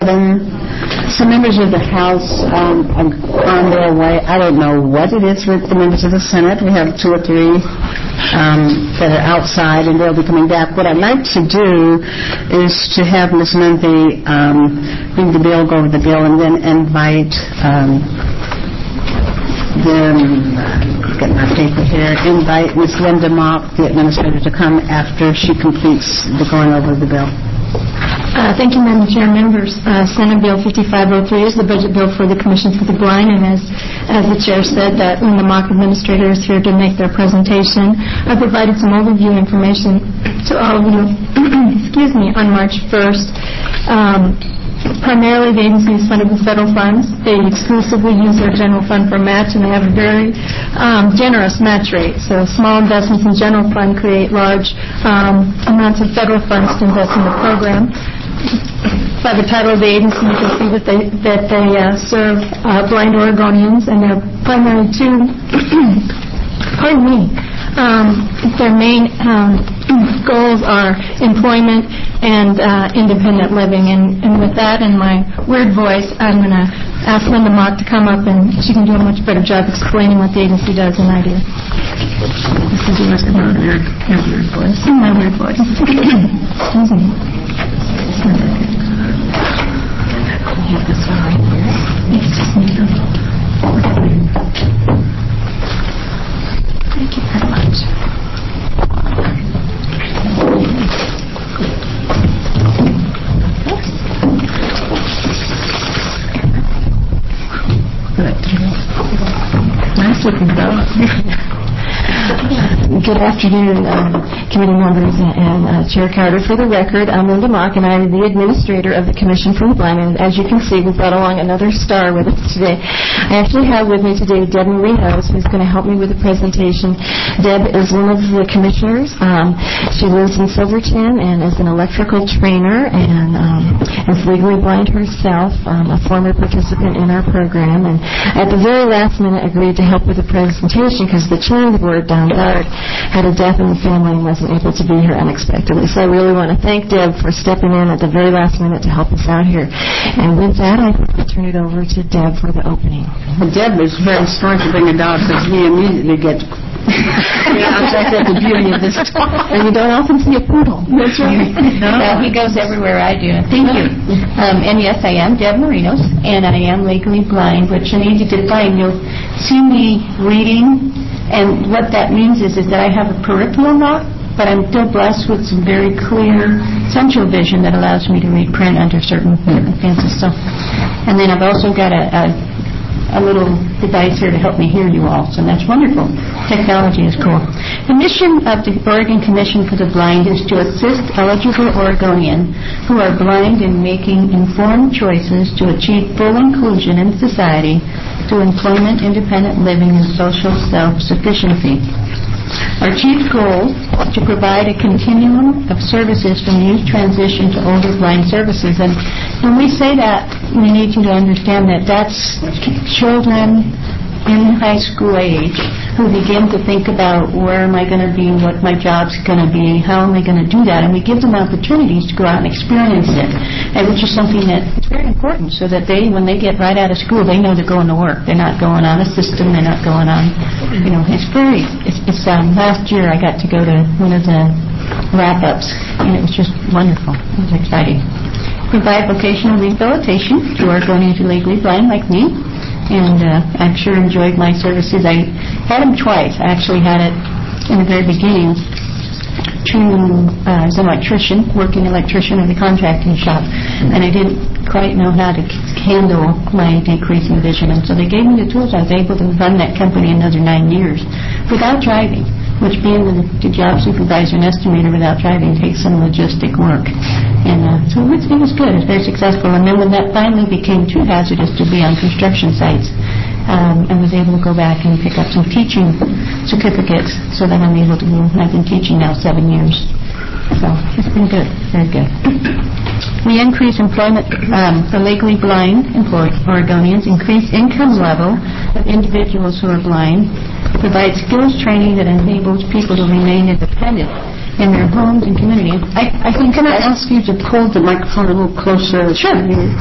Some members of the House are on their way. I don't know what it is with the members of the Senate. We have 2 or 3 that are outside, and they'll be coming back. What I'd like to do is to have Ms. Lindsay read the bill, go over the bill, and then invite get my paper here, invite Ms. Linda Mock, the administrator, to come after she completes the going over the bill. Thank you, Madam Chair. Members, Senate Bill 5503 is the budget bill for the Commission for the Blind, and as the Chair said, that when the Mock administrator is here to make their presentation, I provided some overview information to all of you excuse me, on March 1st. Primarily, the agency is funded with federal funds. They exclusively use their general fund for match, and they have a very generous match rate. So small investments in general fund create large amounts of federal funds to invest in the program. By the title of the agency, you can see that they serve blind Oregonians, and their primary 2 their main goals are employment and independent living. And with that in my weird voice, I'm going to ask Linda Mock to come up, and she can do a much better job explaining what the agency does than I do. This is yours, your weird voice. My weird voice. Excuse me. I have this one right here. It's just me. Thank you very much. Good. Nice looking dog. Good afternoon, committee members and Chair Carter. For the record, I'm Linda Mock, and I'm the administrator of the Commission for the Blind. And as you can see, we've brought along another star with us today. I actually have with me today Deb Marinos, who's going to help me with the presentation. Deb is one of the commissioners. She lives in Silverton and is an electrical trainer and is legally blind herself, a former participant in our program. And at the very last minute agreed to help with the presentation because the chair of the board, Don Dart, had a death in the family and wasn't able to be here unexpectedly. So I really want to thank Deb for stepping in at the very last minute to help us out here. And with that, I turn it over to Deb for the opening. Well, Deb is very smart to bring a dog because we immediately get that's the beauty of this talk. And you don't often see a poodle. That's right. No, he goes everywhere I do. Thank you. And yes, I am Deb Marinos, and I am legally blind, which I need to define. You'll see me reading, and what that means is that I have a peripheral lock, but I'm still blessed with some very clear central vision that allows me to read print under certain circumstances. So, and then I've also got a little device here to help me hear you all, so that's wonderful. Technology is cool. The mission of the Oregon Commission for the Blind is to assist eligible Oregonians who are blind in making informed choices to achieve full inclusion in society through employment, independent living, and social self-sufficiency. Our chief goal is to provide a continuum of services from youth transition to older blind services. And when we say that, we need you to understand that that's children in high school age who begin to think about where am I going to be, what my job's going to be, how am I going to do that, and we give them opportunities to go out and experience it, and which is something that is very important so that they, when they get right out of school, they know they're going to work. They're not going on a system. They're not going on, it's last year I got to go to one of the wrap-ups, and it was just wonderful. It was exciting. Provide vocational rehabilitation to Oregonians who are legally blind like me, and I've sure enjoyed my services. I had them twice. I actually had it in the very beginning as an electrician, working electrician at a contracting shop, and I didn't quite know how to handle my decreasing vision, and so they gave me the tools. I was able to run that company another 9 years without driving, which being the job supervisor and estimator without driving takes some logistic work. And so it was good. It was very successful. And then when that finally became too hazardous to be on construction sites, I was able to go back and pick up some teaching certificates so that I'm able to go. I've been teaching now 7 years. So it's been good, very good. We increase employment for legally blind Oregonians, increase income level of individuals who are blind, provide skills training that enables people to remain independent. in their homes and community. I think Can I ask you to pull the microphone a little closer? Sure.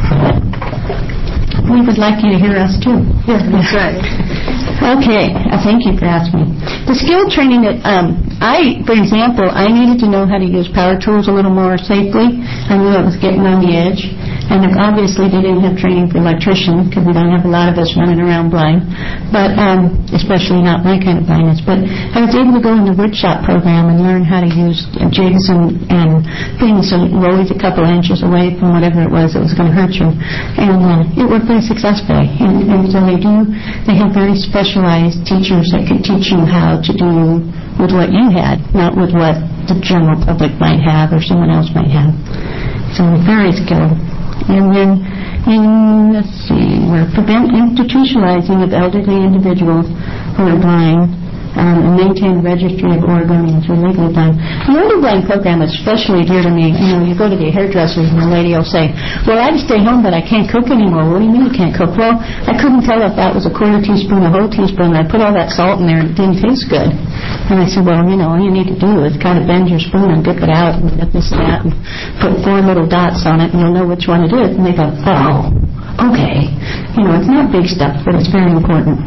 We would like you to hear us, too. Yeah, that's right. Okay. Thank you for asking me. The skill training that for example, I needed to know how to use power tools a little more safely. I knew I was getting on the edge. And obviously, they didn't have training for electricians because we don't have a lot of us running around blind, but especially not my kind of blindness. But I was able to go in the woodshop program and learn how to use jigs and things so you're always a couple inches away from whatever it was that was going to hurt you. And it worked very successfully. And so they have very specialized teachers that can teach you how to do with what you had, not with what the general public might have or someone else might have. So very skilled. And then, prevent institutionalizing of elderly individuals who are blind and maintain a registry of Oregonians who are legally blind. The Older Blind program is especially dear to me. You go to the hairdressers and the lady will say, well, I just stay home, but I can't cook anymore. What do you mean you can't cook? Well, I couldn't tell if that was a quarter teaspoon or a whole teaspoon. I put all that salt in there and it didn't taste good. And I said, well, all you need to do is kind of bend your spoon and dip it out and get this and that and put 4 little dots on it and you'll know which one it is. And they go, oh, okay. It's not big stuff, but it's very important.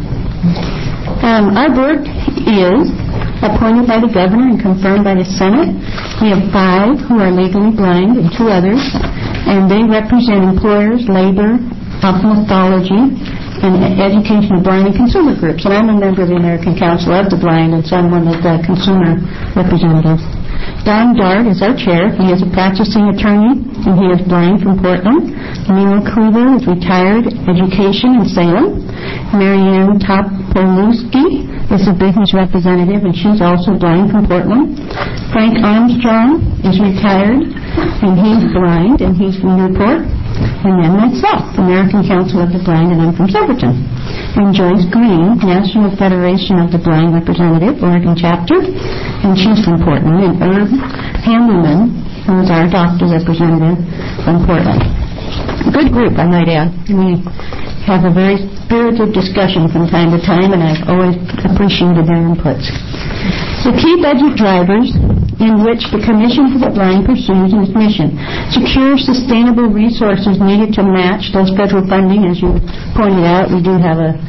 Our board is appointed by the governor and confirmed by the Senate. We have 5 who are legally blind and 2 others, and they represent employers, labor, ophthalmology, and education of blind and consumer groups. And I'm a member of the American Council of the Blind, and so I'm one of the consumer representatives. Don Dart is our chair. He is a practicing attorney, and he is blind from Portland. Neil Cleaver is retired education in Salem. Marianne Topolowski is a business representative, and she's also blind from Portland. Frank Armstrong is retired, and he's blind, and he's from Newport. And then myself, American Council of the Blind, and I'm from Silverton. And Joyce Green, National Federation of the Blind Representative, Oregon Chapter, and she's from Portland. And Herb Handelman, who is our doctor representative from Portland. Good group, I might add. We have a very spirited discussion from time to time, and I've always appreciated their inputs. The key budget drivers in which the Commission for the Blind pursues its mission: secure sustainable resources needed to match those federal funding. As you pointed out, we do have a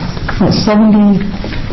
77%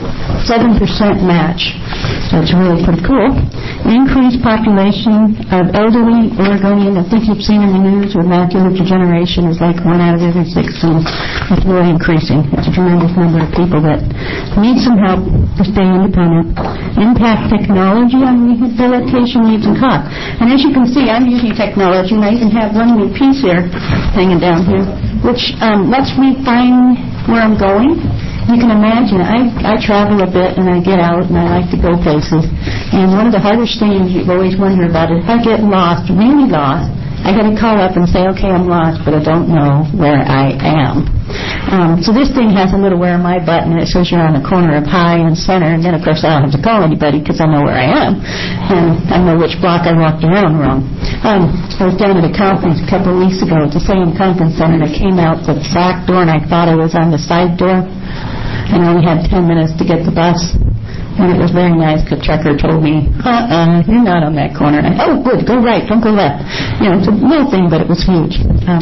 match. That's really pretty cool. Increased population of elderly Oregonian. I think you've seen in the news where macular degeneration is like 1 out of every 6, and it's really increasing. It's a tremendous number of people that need some help to stay independent. Impact technology on rehabilitation needs and costs. And as you can see, I'm using technology, and I even have one new piece here hanging down here, which lets me find where I'm going. You can imagine, I travel a bit and I get out and I like to go places. And one of the hardest things you always wonder about is if I get lost, really lost, I got to call up and say, okay, I'm lost, but I don't know where I am. So this thing has a little where am I button, and it says you're on the corner of High and Center, and then of course I don't have to call anybody because I know where I am. And I know which block I walked around wrong. I was down at a conference a couple of weeks ago at the same conference center, and I came out the back door and I thought I was on the side door. And I only had 10 minutes to get the bus. And it was very nice because Trucker told me, you're not on that corner. And I, oh, good, go right, don't go left. It's a little thing, but it was huge.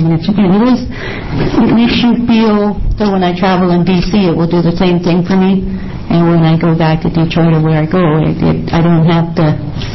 It makes you feel that when I travel in D.C., it will do the same thing for me. And when I go back to Detroit or where I go, I don't have to,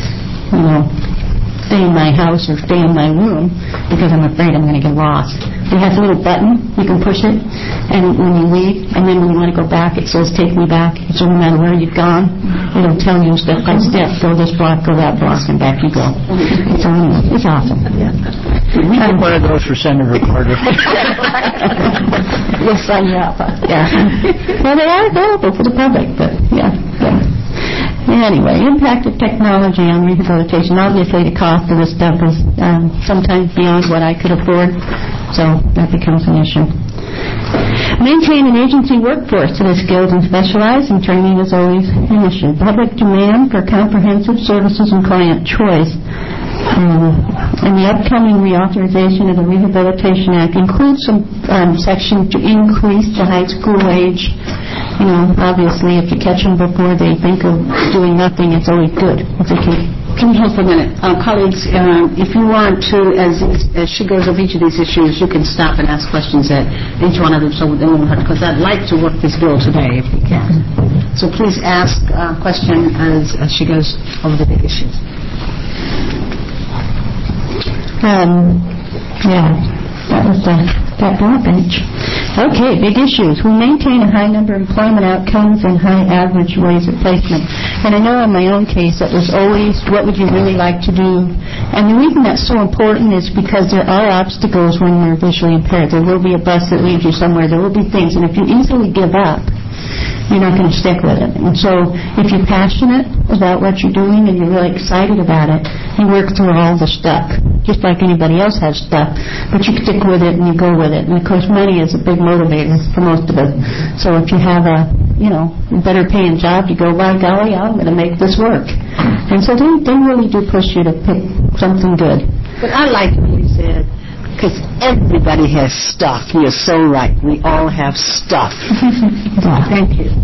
stay in my house or stay in my room because I'm afraid I'm going to get lost. It has a little button. You can push it, and when you leave, and then when you want to go back, it says, take me back. So no matter where you've gone, it'll tell you step by step, go this block, go that block, and back you go. So it's awesome. We get one of those for Senator Carter. We'll sign you up. Yeah. Well, they are available for the public, but yeah. Anyway, impact of technology on rehabilitation. Obviously, the cost of this stuff is sometimes beyond what I could afford, so that becomes an issue. Maintain an agency workforce that is skilled and specialized, and training is always an issue. Public demand for comprehensive services and client choice. And the upcoming reauthorization of the Rehabilitation Act includes some section to increase the high school age. Obviously, if you catch them before they think of doing nothing, it's always good if they keep Can you hold for a minute? Colleagues, if you want to, as she goes over each of these issues, you can stop and ask questions at each one of them, so because I'd like to work this bill today, if we can. So please ask a question as she goes over the big issues. That was that bench. Okay, big issues. We maintain a high number of employment outcomes and high average wage replacement. And I know in my own case it was always, what would you really like to do? And the reason that's so important is because there are obstacles when you're visually impaired. There will be a bus that leads you somewhere. There will be things. And if you easily give up, you're not going to stick with it. And so if you're passionate about what you're doing and you're really excited about it, you work through all the stuff, just like anybody else has stuff, but you stick with it and you go with it. And of course, money is a big motivator for most of us. So if you have a better paying job, you go, by golly, I'm going to make this work. And so they really do push you to pick something good. But I like what you said, because everybody has stuff. You're so right. We all have stuff. Thank you.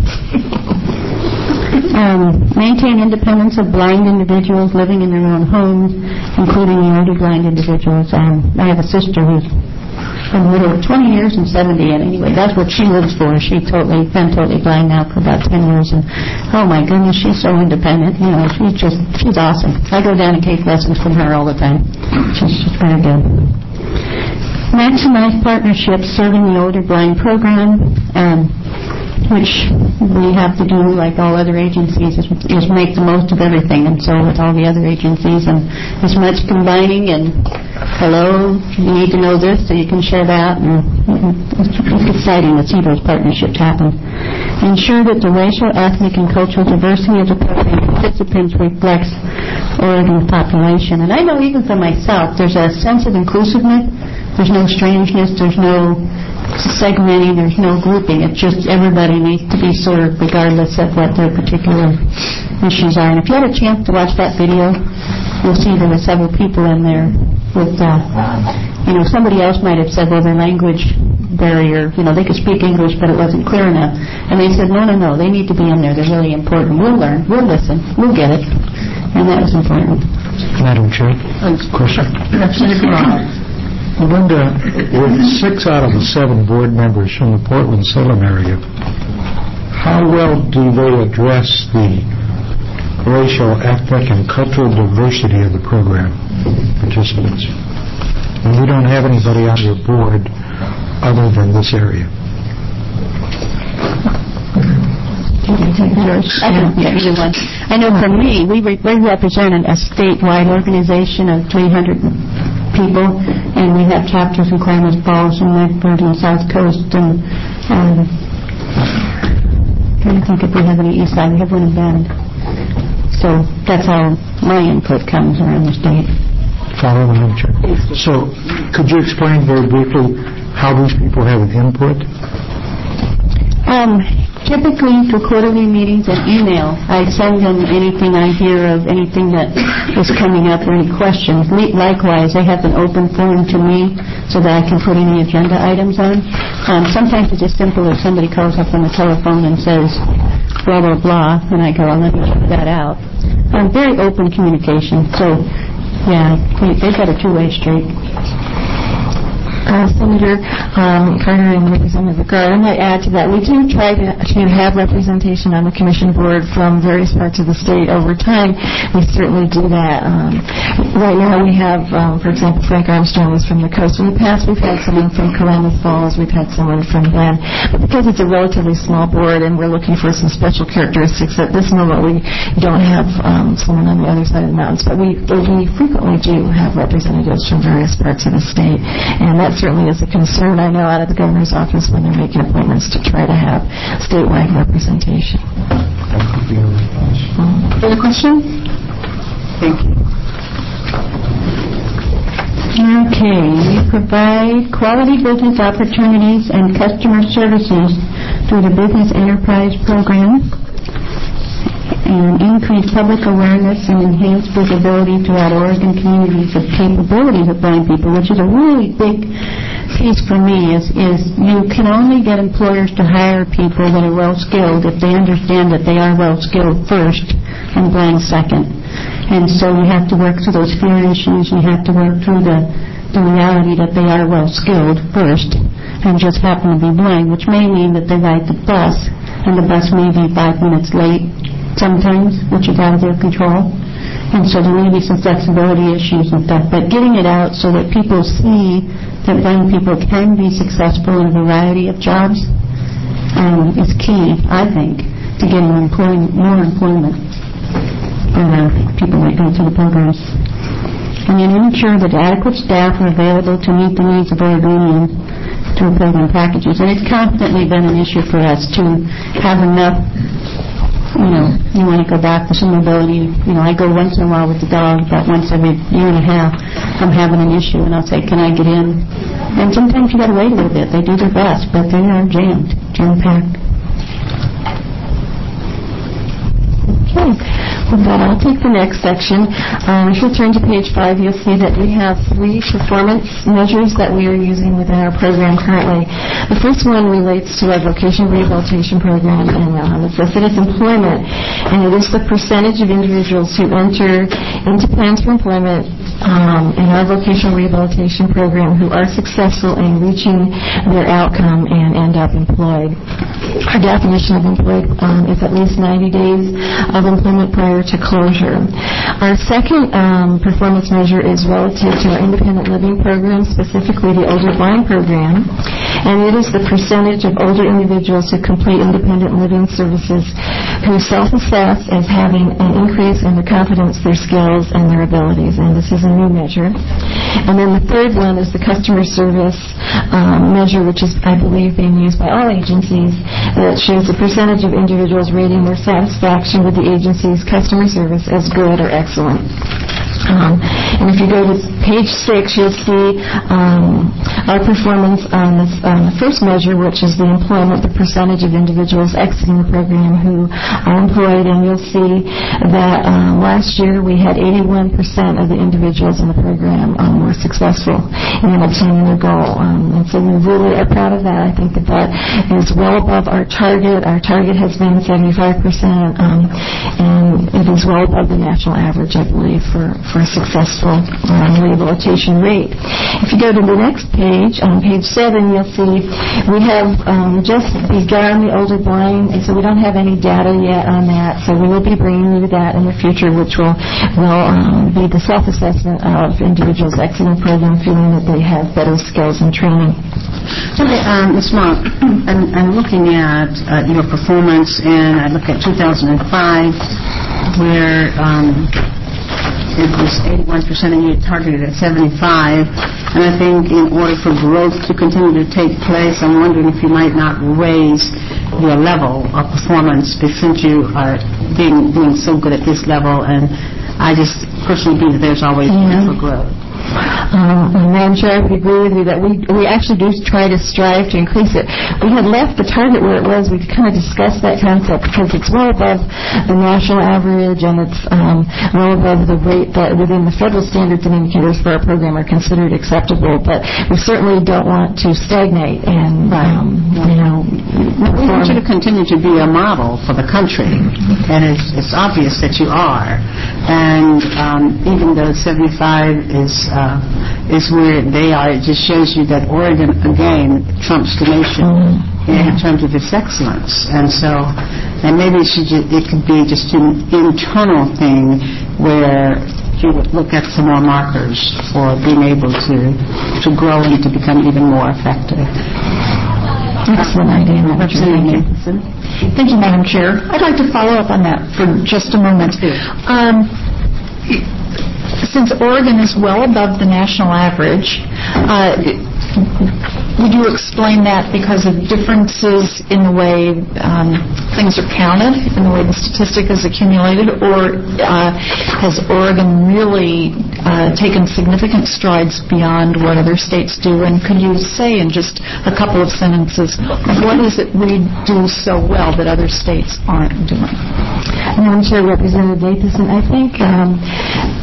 Maintain independence of blind individuals living in their own homes, including the older blind individuals. I have a sister who's in the middle of 20 years and 70, and anyway, that's what she lives for. She's been totally blind now for about 10 years, and oh my goodness, she's so independent. She's awesome. I go down and take lessons from her all the time. She's just very good. Maximize partnerships serving the older blind program, which we have to do like all other agencies, is make the most of everything. And so with all the other agencies, and as much combining and hello, you need to know this so you can share that. And it's exciting to see those partnerships happen. Ensure that the racial, ethnic, and cultural diversity of the program participants reflects Oregon population. And I know even for myself, there's a sense of inclusiveness. There's no strangeness. There's no segmenting. There's no grouping. It's just everybody needs to be served regardless of what their particular issues are. And if you had a chance to watch that video, you'll see there were several people in there with, somebody else might have said, well, their language barrier, they could speak English, but it wasn't clear enough. And they said, no, they need to be in there. They're really important. We'll learn. We'll listen. We'll get it. And that was important. Madam Chair, question. Linda, with 6 out of the 7 board members from the Portland-Salem area, how well do they address the racial, ethnic, and cultural diversity of the program participants? And we don't have anybody on your board other than this area. I know for me, we represent a statewide organization of 300 people, and we have chapters in Klamath Falls and Medford and South Coast, and trying to think if we have any east side. We have one in Bend. So that's how my input comes around the state. Follow Madam Chair. So could you explain very briefly how these people have an input? Typically, through quarterly meetings and email, I send them anything I hear of anything that is coming up or any questions. Likewise, they have an open forum to me so that I can put any agenda items on. Sometimes it's as simple as somebody calls up on the telephone and says, blah, blah, blah, and I go, let me check that out. Very open communication. So, yeah, they've got a two-way street. Senator Carter and Representative Gard, I might add to that. We do try to have representation on the commission board from various parts of the state over time. We certainly do that. Right now we have, for example, Frank Armstrong was from the coast. In the past we've had someone from Klamath Falls. We've had someone from Glen. But because it's a relatively small board and we're looking for some special characteristics, at this moment we don't have someone on the other side of the mountains. But we frequently do have representatives from various parts of the state. And that certainly is a concern, I know, out of the governor's office when they're making appointments to try to have statewide representation. Further question? Thank you. Okay, we provide quality business opportunities and customer services through the Business Enterprise Program and increase public awareness and enhance visibility throughout Oregon communities of capabilities of blind people, which is a really big piece for me, is you can only get employers to hire people that are well-skilled if they understand that they are well-skilled first and blind second. And so you have to work through those fear issues. You have to work through the reality that they are well-skilled first and just happen to be blind, which may mean that they ride the bus, and the bus may be 5 minutes late sometimes, which is out of their control. And so there may be some flexibility issues and stuff. But getting it out so that people see that blind people can be successful in a variety of jobs is key, I think, to getting more employment for people that go through the programs. And then ensure that adequate staff are available to meet the needs of Oregonians through program packages. And it's constantly been an issue for us to have enough. You want to go back to some mobility. I go once in a while with the dog, about once every year and a half. I'm having an issue, and I'll say, can I get in? And sometimes you got to wait a little bit. They do their best, but they are jam-packed. Okay. With that, I'll take the next section. If you'll turn to page 5, you'll see that we have 3 performance measures that we are using within our program currently. The first one relates to our vocational rehabilitation program, and it's listed as employment, and it is the percentage of individuals who enter into plans for employment in our vocational rehabilitation program who are successful in reaching their outcome and end up employed. Our definition of employed is at least 90 days of employment prior to closure. Our second performance measure is relative to our independent living program, specifically the Older Blind program, and it is the percentage of older individuals who complete independent living services who self-assess as having an increase in their confidence, their skills, and their abilities, and this is a new measure. And then the third one is the customer service measure, which is, I believe, being used by all agencies, that shows the percentage of individuals rating their satisfaction with the agency's customer service as good or excellent. And if you go to page 6, you'll see our performance on the first measure, which is the employment, the percentage of individuals exiting the program who are employed, and you'll see that last year we had 81% of the individuals in the program were successful in obtaining their goal. And so we really are proud of that. I think that is well above our target. Our target has been 75%, and it is well above the national average, I believe, for a successful rehabilitation rate. If you go to the next page, on page 7, you'll see we have just begun the Older Blind, and so we don't have any data yet on that. So we will be bringing you that in the future, which will be the self-assessment of individuals exiting the program, feeling that they have better skills and training. Ms. Monk, I'm looking at your performance, and I look at 2005, where it was 81% and you targeted at 75%. And I think in order for growth to continue to take place, I'm wondering if you might not raise your level of performance since you are doing so good at this level. And I just personally believe that there's always room for growth. Madam Chair, I would agree with you that we actually do try to strive to increase it. We had left the target where it was. We kind of discussed that concept because it's well above the national average, and it's well above the rate that within the federal standards and indicators for our program are considered acceptable. But we certainly don't want to stagnate and, we want you to continue to be a model for the country, and it's obvious that you are. And even though 75 is where they are, it just shows you that Oregon, again, trumps the nation in terms of its excellence. And so, and maybe it could be just an internal thing where you would look at some more markers for being able to grow and to become even more effective. Excellent idea. Representative Nathanson. Thank you, Madam Chair. I'd like to follow up on that for just a moment. Since Oregon is well above the national average, would you explain that because of differences in the way things are counted, in the way the statistic is accumulated, or has Oregon really taken significant strides beyond what other states do? And could you say in just a couple of sentences, what is it we do so well that other states aren't doing? Madam Chair, Representative Nathanson, I think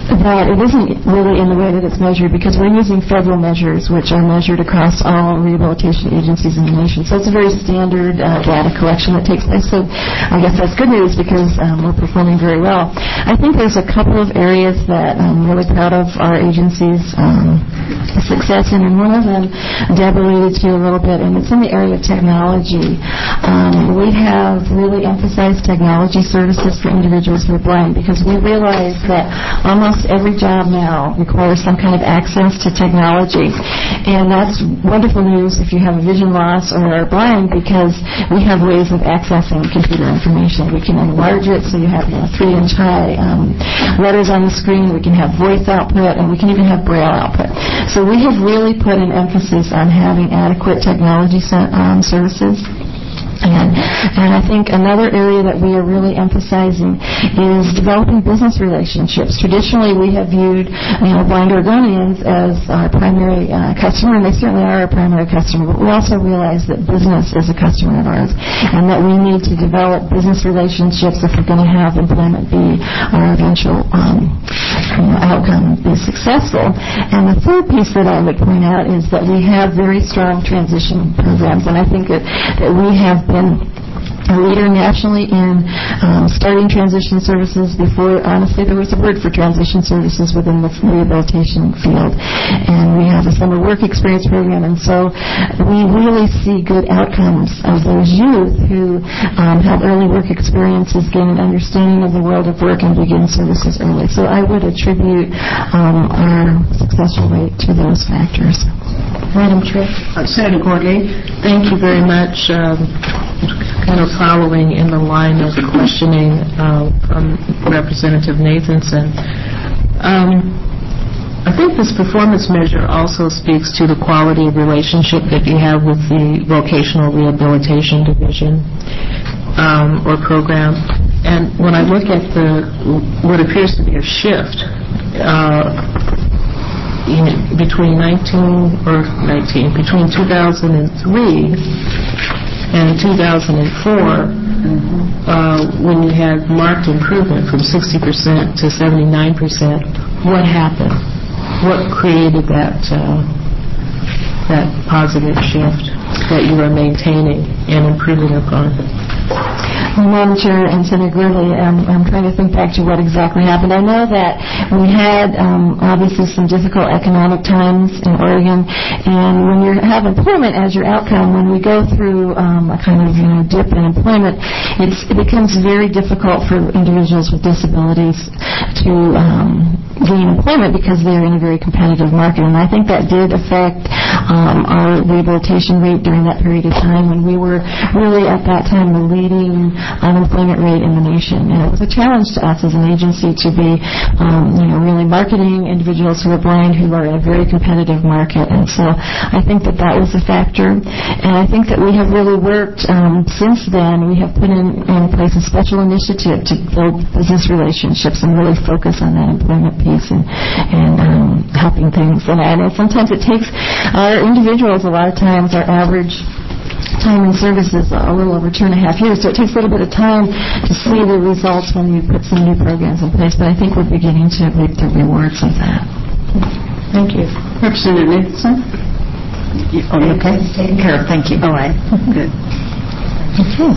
that it isn't really in the way that it's measured because we're using federal measures which are measured across all rehabilitation agencies in the nation. So it's a very standard data collection that takes place. So I guess that's good news because we're performing very well. I think there's a couple of areas that I'm really proud of our agency's success in, and one of them Deb alluded to a little bit, and it's in the area of technology. We have really emphasized technology services for individuals who are blind because we realize that almost every job now requires some kind of access to technology. And that's wonderful news if you have a vision loss or are blind because we have ways of accessing computer information. We can enlarge it so you have 3-inch high letters on the screen. We can have voice output, and we can even have braille output. So we have really put an emphasis on having adequate technology services. And I think another area that we are really emphasizing is developing business relationships. Traditionally, we have viewed blind Oregonians as our primary customer, and they certainly are our primary customer, but we also realize that business is a customer of ours and that we need to develop business relationships if we're going to have employment be our eventual outcome, be successful. And the third piece that I would point out is that we have very strong transition programs, and I think that we have been a leader nationally in starting transition services before, honestly, there was a word for transition services within the rehabilitation field. And we have a summer work experience program, and so we really see good outcomes of those youth who have early work experiences, gain an understanding of the world of work, and begin services early. So I would attribute our successful rate to those factors. Madam Chair. Senator Gordley, thank you very much. Kind of following in the line of questioning from Representative Nathanson. I think this performance measure also speaks to the quality of relationship that you have with the Vocational Rehabilitation Division or program. And when I look at what appears to be a shift between 2003 and 2004, when you had marked improvement from 60% to 79%, what happened? What created that positive shift that you are maintaining and improving upon? Madam Chair and Senator Gurley, I'm trying to think back to what exactly happened. I know that we had obviously some difficult economic times in Oregon, and when you have employment as your outcome, when we go through a kind of dip in employment, it becomes very difficult for individuals with disabilities to gain employment because they're in a very competitive market. And I think that did affect our rehabilitation rate during that period of time when we were really at that time the leading unemployment rate in the nation. And it was a challenge to us as an agency to be really marketing individuals who are blind who are in a very competitive market. And so I think that was a factor. And I think that we have really worked since then. We have put in place a special initiative to build business relationships and really focus on that employment piece and helping things. And I know sometimes it takes our individuals, a lot of times our average time in service is a little over 2.5 years, so it takes a little bit of time to see the results when you put some new programs in place, but I think we're beginning to reap the rewards of that. Thank you. Representative Nathanson? Oh, you okay? Taken care of, thank you. All right, good. Okay.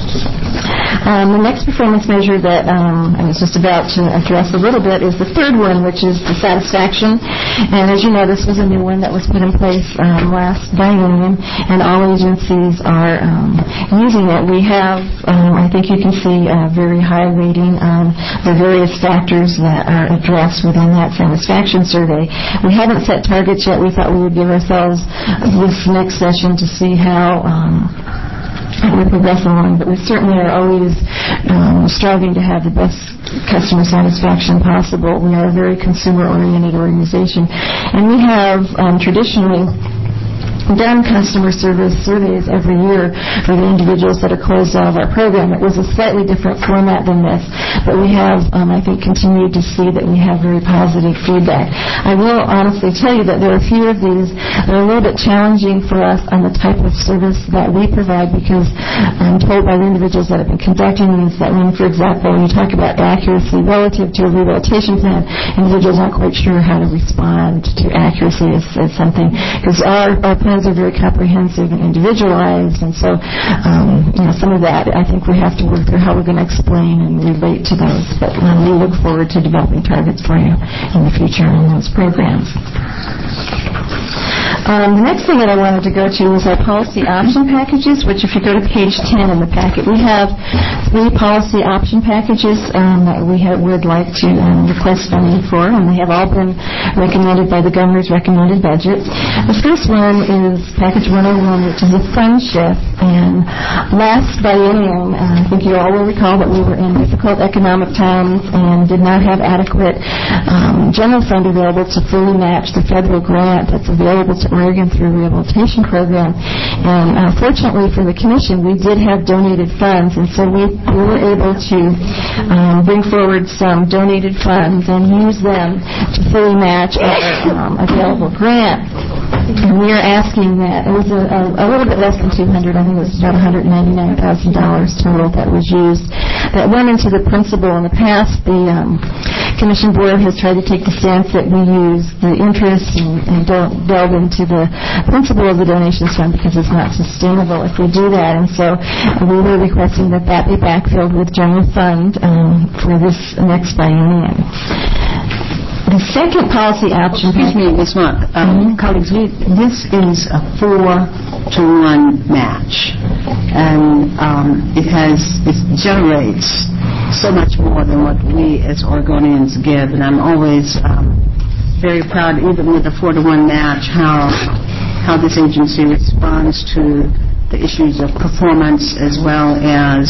The next performance measure that I was just about to address a little bit is the third one, which is the satisfaction. And as you know, this was a new one that was put in place last biennium, and all agencies are using it. We have, I think you can see, a very high rating on the various factors that are addressed within that satisfaction survey. We haven't set targets yet. We thought we would give ourselves this next session to see how we progress along, but we certainly are always striving to have the best customer satisfaction possible. We are a very consumer-oriented organization, and we have traditionally done customer service surveys every year for the individuals that are closed out of our program. It was a slightly different format than this, but we have, I think, continued to see that we have very positive feedback. I will honestly tell you that there are a few of these that are a little bit challenging for us on the type of service that we provide, because I'm told by the individuals that have been conducting these that when, for example, you talk about accuracy relative to a rehabilitation plan, individuals aren't quite sure how to respond to accuracy as something, because our plans are very comprehensive and individualized, and so some of that I think we have to work through how we're going to explain and relate to those. But we look forward to developing targets for you in the future in those programs. The next thing that I wanted to go to was our policy option packages, which if you go to page 10 in the packet, we have 3 policy option packages that we would like to request funding for, and they have all been recommended by the governor's recommended budget. The first one is Package 101, which is a fund shift. And last biennium, I think you all will recall that we were in difficult economic times and did not have adequate general fund available to fully match the federal grant that's available to Oregon through a rehabilitation program. And fortunately for the Commission, we did have donated funds, and so we were able to bring forward some donated funds and use them to fully match our available grant. And we are asking that, it was a little bit less than $200, I think it was about $199,000 total that was used, that went into the principal. In the past, the Commission Board has tried to take the stance that we use the interest and don't delve into the principal of the donations fund because it's not sustainable if we do that. And so we were requesting that be backfilled with general fund for this next biennium. The second policy option... Excuse me, Ms. Mark. Colleagues, this is a 4-to-1 match, and it generates so much more than what we as Oregonians give, and I'm always very proud, even with a 4-to-1 match, how this agency responds to the issues of performance as well as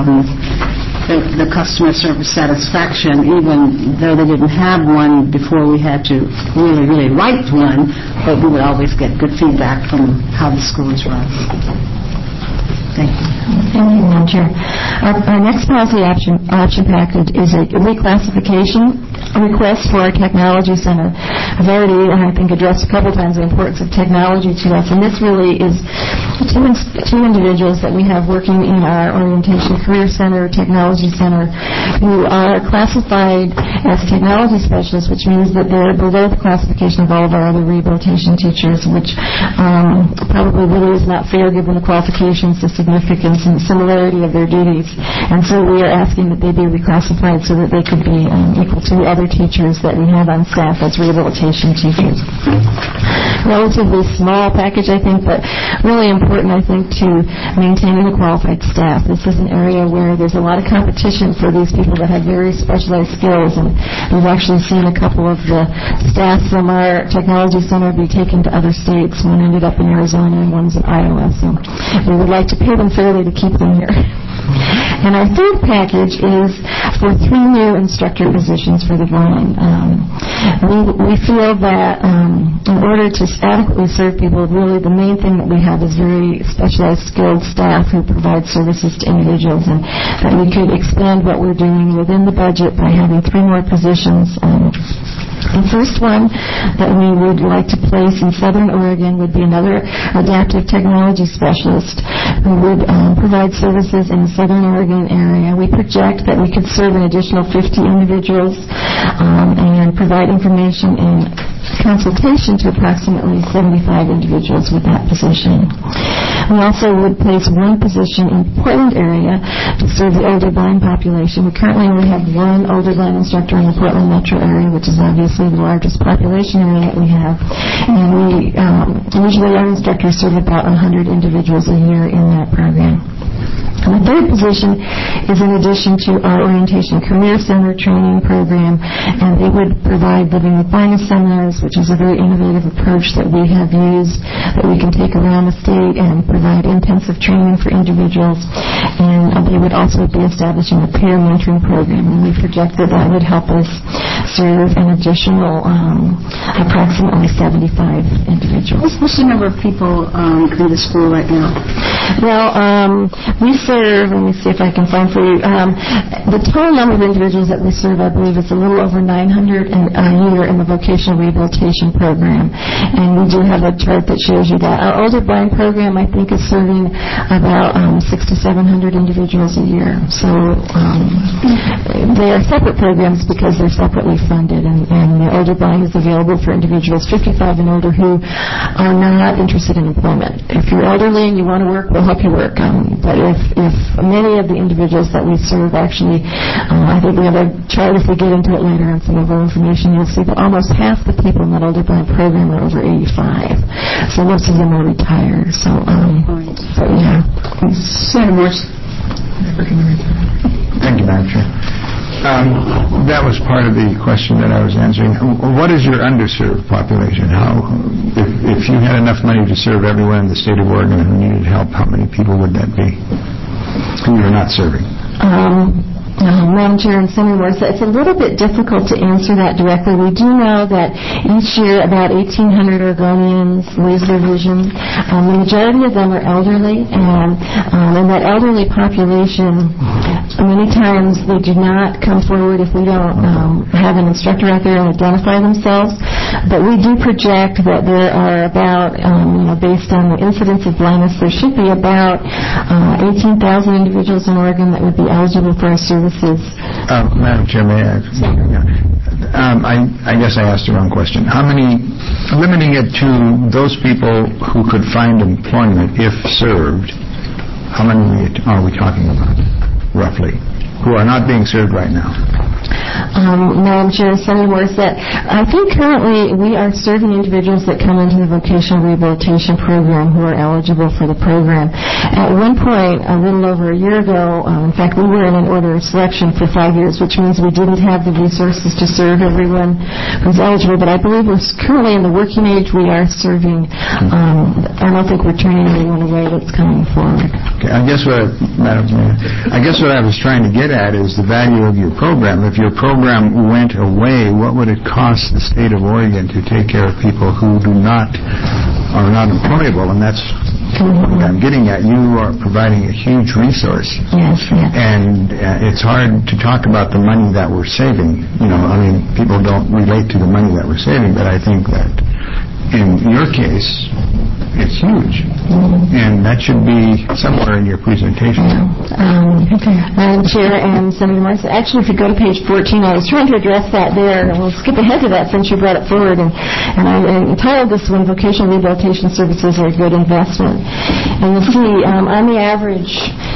the customer service satisfaction, even though they didn't have one before we had to really, really write one, but we would always get good feedback from how the school is run. Thank you. Thank you, Madam Chair. Our next policy option package is a reclassification request for our technology center. I've already, I think, addressed a couple times the importance of technology to us, and this really is two individuals that we have working in our Orientation Career Center, Technology Center, who are classified as technology specialists, which means that they're below the classification of all of our other rehabilitation teachers, which probably really is not fair given the qualifications, the significance, and the similarity of their duties. And so we are asking that they be reclassified so that they could be equal to the other teachers that we have on staff as rehabilitation teachers. Relatively small package, I think, but really important, I think, to maintaining a qualified staff. This is an area where there's a lot of competition for these people that have very specialized skills, and we've actually seen a couple of the staff from our technology center be taken to other states. One ended up in Arizona and one's in Iowa, so we would like to pay them fairly to keep them here. And our third package is for 3 new instructor positions for the blind. We feel that in order to adequately serve people, really the main thing that we have is very specialized, skilled staff who provide services to individuals, and that we could expand what we're doing within the budget by having 3 more positions. The first one that we would like to place in Southern Oregon would be another adaptive technology specialist who would provide services in the Southern Oregon area. We project that we could serve an additional 50 individuals and provide information and consultation to approximately 75 individuals with that position. We also would place 1 position in the Portland area to serve the older blind population. We currently only have 1 older blind instructor in the Portland metro area, which is obviously the largest population area that we have. And we usually our instructors serve about 100 individuals a year in that program. And the third position is in addition to our Orientation Career Center training program, and they would provide Living with Blindness seminars, which is a very innovative approach that we have used, that we can take around the state and provide intensive training for individuals. And they would also be establishing a peer mentoring program, and we project that would help us serve an additional approximately 75 individuals. What's the number of people in the school right now? Well, we serve, let me see if I can find for you, the total number of individuals that we serve, I believe, is a little over 900 a year in the vocational rehabilitation program. And we do have a chart that shows you that. Our older blind program, I think, is serving about 600 to 700 individuals a year. So they are separate programs because they're separately funded. And the older blind is available for individuals 55 and older who are not interested in employment. If you're elderly and you want to work, we'll help you work. But if many of the individuals that we serve actually, I think we have a chart, if we get into it later on some of our information, you'll see that almost half the people in that older blind program are over 85. So most of them are retired. So yeah. Senator Morse. Thank you, Madam Chair. That was part of the question that I was answering. What is your underserved population? If you had enough money to serve everyone in the state of Oregon who needed help, how many people would that be who you're not serving? Madam Chair and Senator Morse, it's a little bit difficult to answer that directly. We do know that each year about 1,800 Oregonians lose their vision. The majority of them are elderly, and that elderly population, many times they do not come forward if we don't have an instructor out there and identify themselves. But we do project that there are about, based on the incidence of blindness, there should be about 18,000 individuals in Oregon that would be eligible for our services. Madam Chair, may I? I guess I asked the wrong question. How many, limiting it to those people who could find employment if served, how many are we talking about, roughly, who are not being served right now? Madam Chair, Senator Morse, I think currently we are serving individuals that come into the vocational rehabilitation program who are eligible for the program. At one point, a little over a year ago, in fact, we were in an order of selection for 5 years, which means we didn't have the resources to serve everyone who's eligible. But I believe we're currently in the working age. We are serving. I don't think we're turning anyone away that's coming forward. Okay, Madam Mayor, I guess what I was trying to get at is the value of your program. If your program went away, what would it cost the state of Oregon to take care of people who are not employable? And that's what I'm getting at. You are providing a huge resource. Yes. And it's hard to talk about the money that we're saving. People don't relate to the money that we're saving, but I think that in your case, it's huge. And that should be somewhere in your presentation. Madam Chair and Senator Morse, actually, if you go to page 14, I was trying to address that there, and we'll skip ahead to that since you brought it forward. And I entitled this one, Vocational Rehabilitation Services Are a Good Investment. And you'll see, on the average,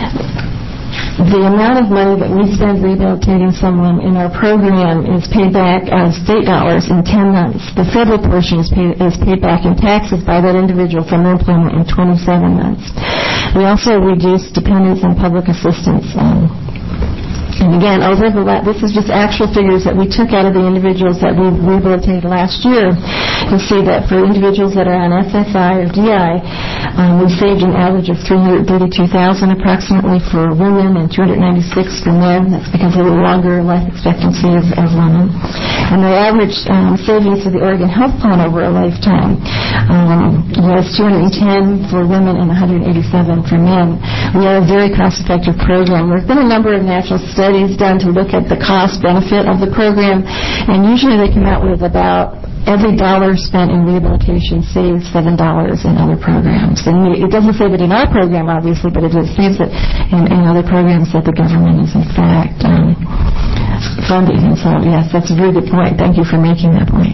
the amount of money that we spend rehabilitating someone in our program is paid back as state dollars in 10 months. The federal portion is paid back in taxes by that individual from their employment in 27 months. We also reduce dependence on public assistance. And again, this is just actual figures that we took out of the individuals that we rehabilitated last year. You'll see that for individuals that are on SSI or DI, we saved an average of $332,000 approximately for women and $296,000 for men. That's because of the longer life expectancy of women. And the average savings of the Oregon Health Plan over a lifetime was $210,000 for women and $187,000 for men. We are a very cost-effective program. There have been a number of national studies done to look at the cost-benefit of the program, and usually they come out with about every dollar spent in rehabilitation saves $7 in other programs. And it doesn't say that in our program, obviously, but it saves it in other programs that the government is, in fact, funding. And so, yes, that's a very good point. Thank you for making that point.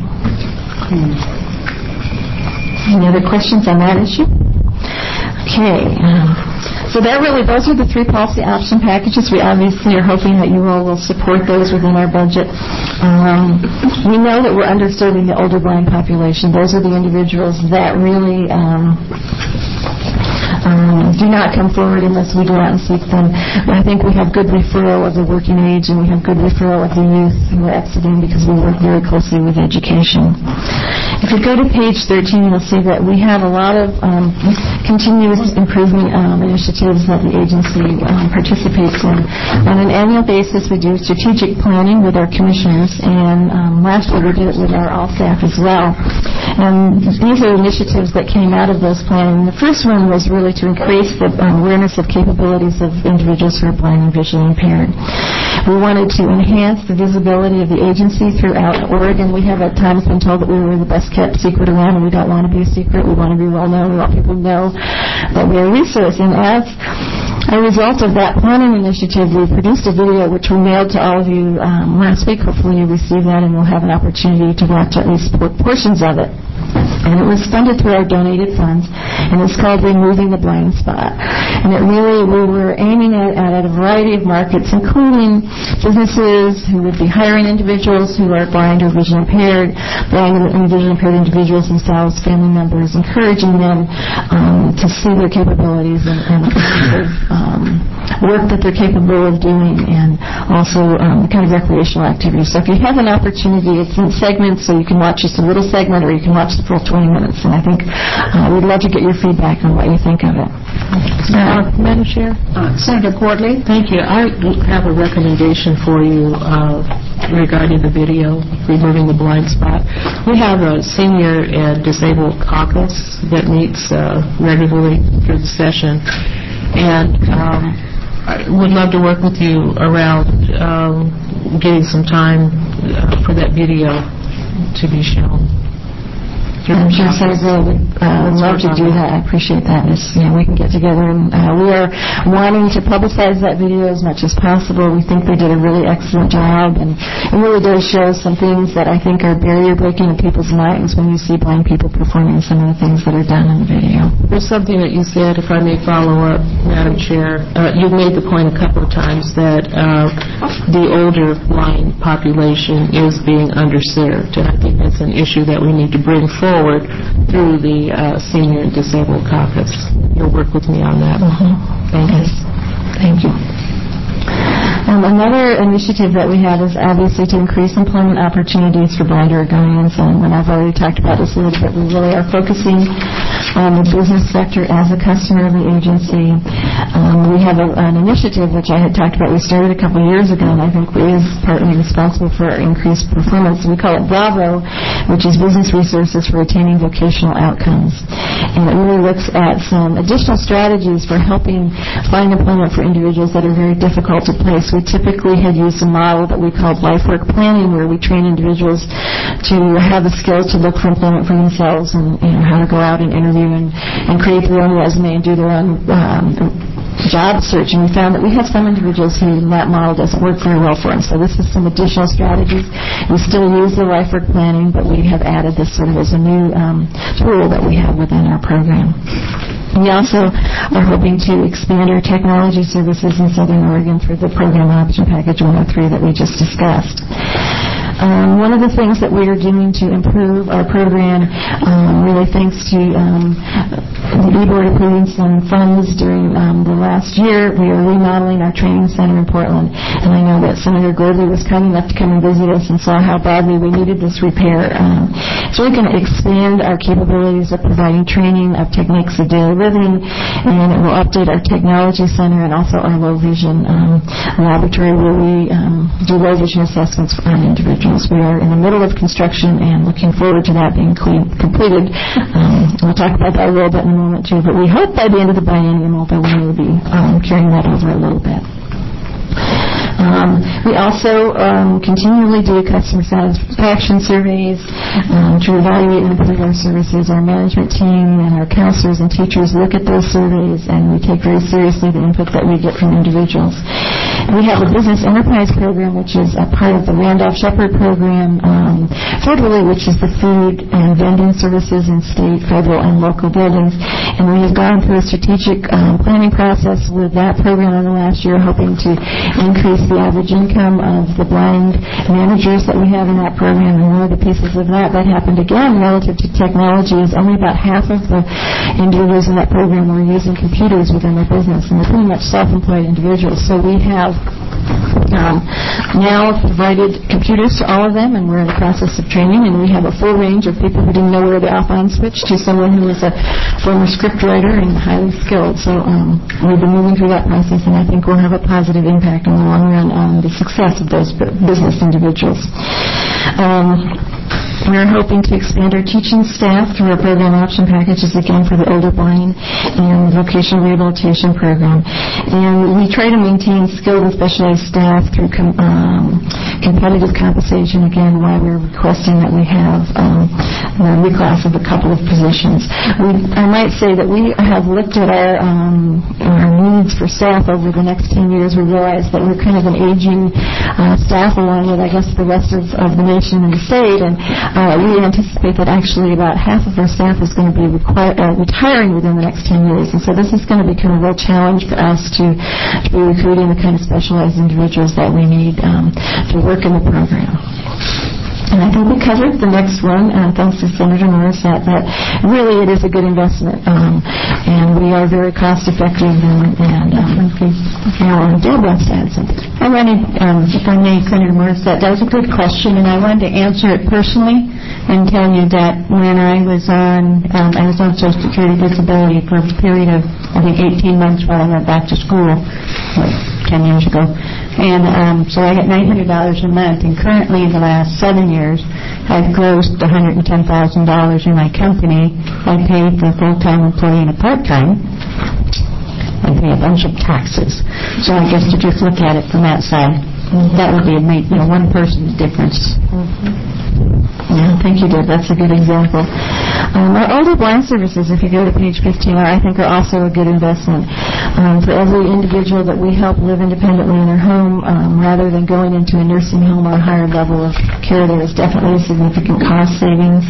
Any other questions on that issue? Okay. So those are the three policy option packages. We obviously are hoping that you all will support those within our budget. We know that we're underserving the older blind population. Those are the individuals that really do not come forward unless we go out and seek them. I think we have good referral of the working age, and we have good referral of the youth who are exiting because we work very closely with education. If you go to page 13, you'll see that we have a lot of continuous improvement initiatives that the agency participates in. On an annual basis, we do strategic planning with our commissioners, and last year we did it with our all staff as well. And these are initiatives that came out of those planning. The first one was really to increase the awareness of capabilities of individuals who are blind and visually impaired. We wanted to enhance the visibility of the agency throughout Oregon. We have at times been told that we were the best kept secret around, and we don't want to be a secret. We want to be well known. We want people to know that we're a resource. And as a result of that planning initiative, we produced a video which we mailed to all of you last week. Hopefully you received that, and you'll have an opportunity to watch at least portions of it. And it was funded through our donated funds, and it's called Removing the Blind Spot. And it really, we were aiming at a variety of markets, including businesses who would be hiring individuals who are blind or vision impaired, blind and vision impaired individuals themselves, family members, encouraging them to see their capabilities and work that they're capable of doing, and also kind of recreational activities. So if you have an opportunity, it's in segments, so you can watch just a little segment or you can watch the full 20 minutes. And I think we'd love to get your feedback on what you think of it. Madam Chair? Senator Quartley? Thank you. I have a recommendation for you regarding the video, Removing the Blind Spot. We have a senior and disabled caucus that meets regularly through the session, and I would love to work with you around getting some time for that video to be shown. I'm sure Senator would love to do that. I appreciate that. We can get together, and we are wanting to publicize that video as much as possible. We think they did a really excellent job, and it really does show some things that I think are barrier-breaking in people's minds when you see blind people performing some of the things that are done in the video. There's something that you said, if I may follow up, Madam Chair. You've made the point a couple of times that the older blind population is being underserved, and I think that's an issue that we need to bring forward through the Senior and Disabled Caucus. You'll work with me on that. Thank you. Another initiative that we have is obviously to increase employment opportunities for blind Oregonians, and I've already talked about this a little bit. We really are focusing on the business sector as a customer of the agency. We have an initiative which I had talked about. We started a couple of years ago, and I think is partly responsible for our increased performance. We call it BRAVO, which is Business Resources for Attaining Vocational Outcomes. And it really looks at some additional strategies for helping find employment for individuals that are very difficult to place. We typically have used a model that we call life work planning, where we train individuals to have the skills to look for employment for themselves, and how to go out and interview and create their own resume and do their own job search. And we found that we have some individuals who that model doesn't work very well for them. So this is some additional strategies. We still use the life work planning, but we have added this sort of as a new tool that we have within our program. We also are hoping to expand our technology services in Southern Oregon through the Program Option Package 103 that we just discussed. One of the things that we are doing to improve our program, really thanks to the e-board approving some funds during the last year, we are remodeling our training center in Portland. And I know that Senator Gordley was kind enough to come and visit us and saw how badly we needed this repair. It's really going to expand our capabilities of providing training of techniques of daily living, and it will update our technology center and also our low vision laboratory, where we do low vision assessments on individuals. We are in the middle of construction and looking forward to that being completed. We'll talk about that a little bit in a moment too, but we hope by the end of the biennium that we will be carrying that over a little bit. We also continually do customer satisfaction surveys to evaluate and improve our services. Our management team and our counselors and teachers look at those surveys, and we take very seriously the input that we get from individuals. We have a business enterprise program, which is a part of the Randolph-Shepard program federally, which is the food and vending services in state, federal, and local buildings. And we have gone through a strategic planning process with that program in the last year, hoping to increase the average income of the blind managers that we have in that program. And one of the pieces of that happened again relative to technology is only about half of the individuals in that program were using computers within their business, and they're pretty much self-employed individuals. So we have now provided computers to all of them, and we're in the process of training, and we have a full range of people who didn't know where the off-on switch to someone who is a former scriptwriter and highly skilled. So we've been moving through that process, and I think we'll have a positive impact in the long run on the success of those business individuals. We're hoping to expand our teaching staff through our program option packages, again, for the older blind and the vocational rehabilitation program. And we try to maintain skilled and specialized staff through competitive compensation, again, while we're requesting that we have the reclass of a couple of positions. I might say that we have looked at our needs for staff over the next 10 years. We realize that we're kind of an aging staff along with, I guess, the rest of the nation and the state, and we anticipate that actually about half of our staff is going to be retiring within the next 10 years. And so this is going to become a real challenge for us to be recruiting the kind of specialized individuals that we need to work in the program. And I think we covered the next one, thanks to Senator Morissette, that really it is a good investment, and we are very cost-effective, and Deb wants to add something. I wanted, if I may, Senator Morissette, that was a good question, and I wanted to answer it personally and tell you that when I was on Social Security disability for a period of, I think, 18 months while I went back to school, 10 years ago. And so I get $900 a month, and currently in the last 7 years, I've grossed $110,000 in my company. I paid for a full-time employee and a part-time. I pay a bunch of taxes. So I guess to just look at it from that side, that would be one person's difference. Yeah, thank you, Deb. That's a good example. Our older blind services, if you go to page 15, I think are also a good investment. For every individual that we help live independently in their home, rather than going into a nursing home or a higher level of care, there is definitely a significant cost savings.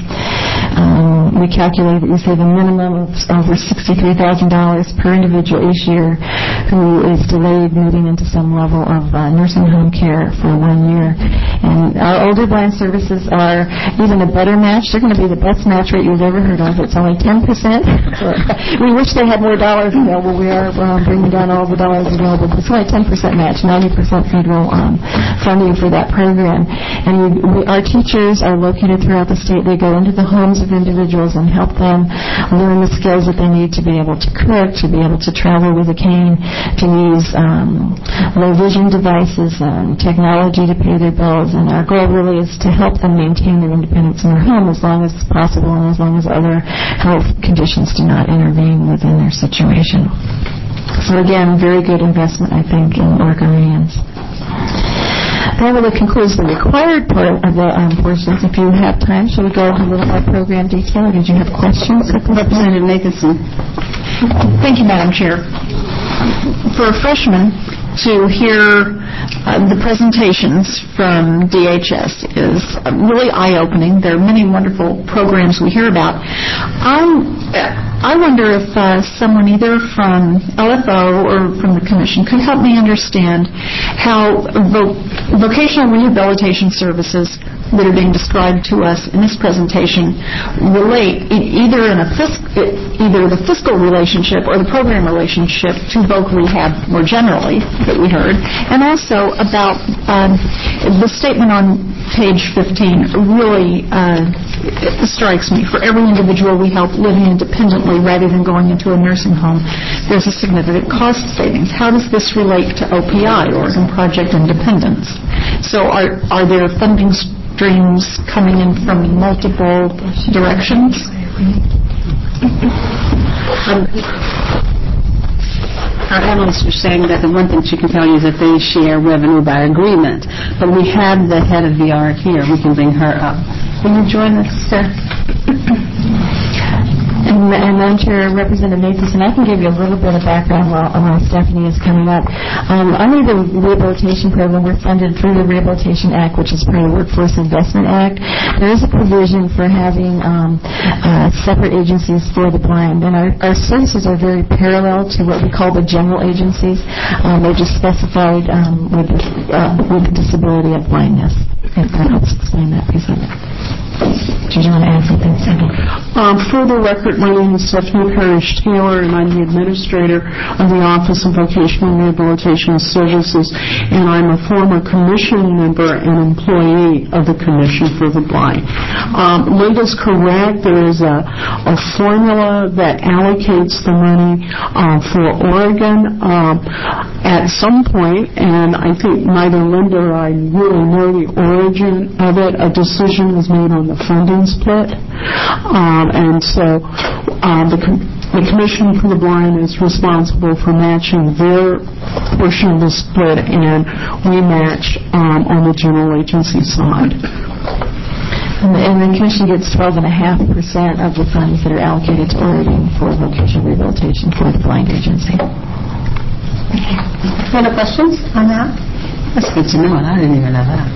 We calculate that you save a minimum of over $63,000 per individual each year who is delayed moving into some level of nursing home care for 1 year. And our older blind services are even a better match. They're going to be the best match rate you've ever heard of. It's only 10%. We wish they had more dollars available. We are bringing down all the dollars available. But it's only 10% match, 90% federal funding for that program. And our teachers are located throughout the state. They go into the homes of individuals and help them learn the skills that they need to be able to cook, to be able to travel with a cane, to use low vision devices, technology to pay their bills. And our goal really is to help them maintain their independence in their home as long as possible and as long as other health conditions do not intervene within their situation. So again, very good investment, I think, in Oregonians. That really concludes the required part of the portions. If you have time, shall we go a little more program detail, or did you have questions? Representative Nathanson. Thank you, Madam Chair. For a freshman to hear the presentations from DHS is really eye-opening. There are many wonderful programs we hear about. I wonder if someone either from LFO or from the Commission could help me understand how vocational rehabilitation services that are being described to us in this presentation relate either the fiscal relationship or the program relationship to voc rehab more generally that we heard, and also about the statement on page 15 really strikes me. For every individual we help living independently rather than going into a nursing home, there's a significant cost savings. How does this relate to OPI, Oregon Project Independence? So are there funding streams coming in from multiple directions? Our analysts are saying that the one thing she can tell you is that they share revenue by agreement. But we have the head of VR here. We can bring her up. Will you join us, sir? And And Madam Chair, Representative Mathis, and I can give you a little bit of background while Stephanie is coming up. Under the Rehabilitation Program, we're funded through the Rehabilitation Act, which is part of the Workforce Investment Act. There is a provision for having separate agencies for the blind, and our services are very parallel to what we call the general agencies. They're just specified with the disability of blindness. And that helps explain that piece of it. Did you want to add something, Cindy? For the record, my name is Stephanie Parrish-Taylor, and I'm the administrator of the Office of Vocational Rehabilitation Services, and I'm a former commission member and employee of the Commission for the Blind. Linda's correct. There is a formula that allocates the money for Oregon at some point, and I think neither Linda or I really know the origin of it. A decision was made on the funding split, and so the Commission for the Blind is responsible for matching their portion of the split, and we match on the general agency side. And the Commission gets 12.5% of the funds that are allocated to Oregon for vocational rehabilitation for the blind agency. Any other questions on that? That's good to know, and I didn't even know that.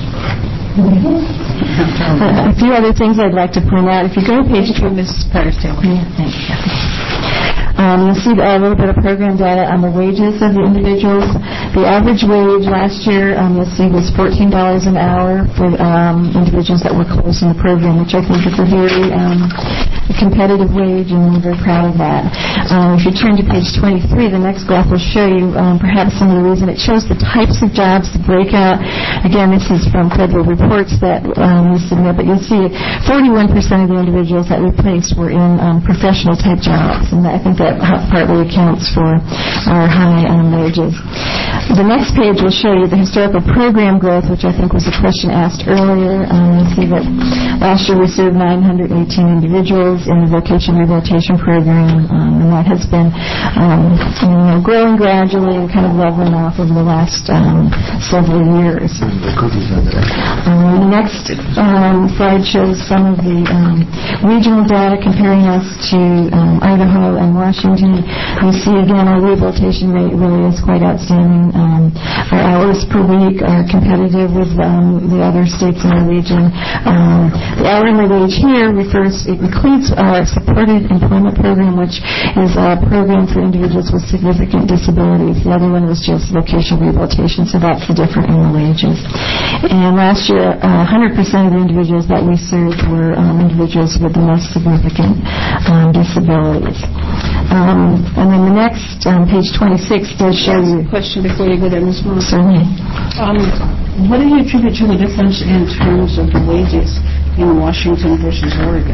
A few other things I'd like to point out. If you go to page 2, Mrs. Parrish-Taylor. Yeah, thank you. You'll see a little bit of program data on the wages of the individuals. The average wage last year, you'll see, was $14 an hour for individuals that were close in the program, which I think is a very competitive wage, and we're very proud of that. If you turn to page 23, the next graph will show you perhaps some of the reason. It shows the types of jobs, the breakout. Again, this is from federal reports that we submit, but you'll see 41% of the individuals that we placed were in professional-type jobs, and I think that partly accounts for our high wages. The next page will show you the historical program growth, which I think was a question asked earlier. You'll see that last year we served 918 individuals in the vocational rehabilitation program, and that has been growing gradually and kind of leveling off over the last several years. The next slide shows some of the regional data comparing us to Idaho and Washington. You see again our rehabilitation rate really is quite outstanding. Our hours per week are competitive with the other states in the region. The hourly wage here includes our supported employment program, which is a program for individuals with significant disabilities. The other one was just vocational rehabilitation, so that's the difference in the wages. And last year, 100% of the individuals that we served were individuals with the most significant disabilities. And then the next, page 26, does show you... Question before you go there, Ms. Moore. Certainly. What do you attribute to the difference in terms of the wages in Washington versus Oregon?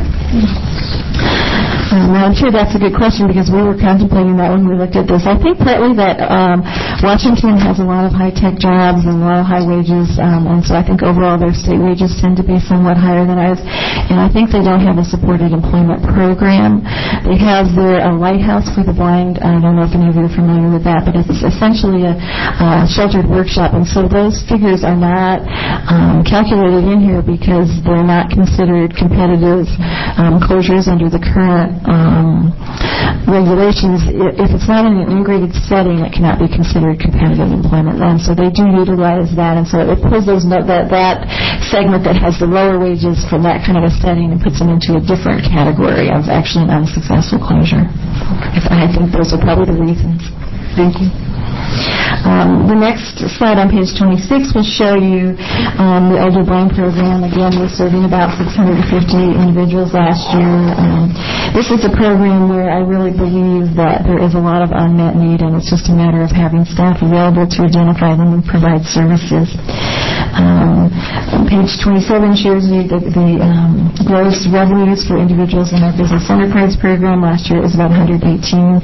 I'm sure that's a good question because we were contemplating that when we looked at this. I think partly that Washington has a lot of high-tech jobs and a lot of high wages, and so I think overall their state wages tend to be somewhat higher than ours. And I think they don't have a supported employment program. They have their Lighthouse for the Blind. I don't know if any of you are familiar with that, but it's essentially a sheltered workshop, and so those figures are not calculated in here because they're not considered competitive closures under the current regulations. If it's not in an integrated setting, it cannot be considered competitive employment. And so they do utilize that, and so it pulls that segment that has the lower wages from that kind of a setting and puts them into a different category of actually an unsuccessful closure. I think those are probably the reasons. Thank you. The next slide on page 26 will show you the Elder Blind Program. Again, we're serving about 650 individuals last year. This is a program where I really believe that there is a lot of unmet need, and it's just a matter of having staff available to identify them and provide services. Page 27 shows you the gross revenues for individuals in our Business Enterprise Program. Last year it was about $118,250.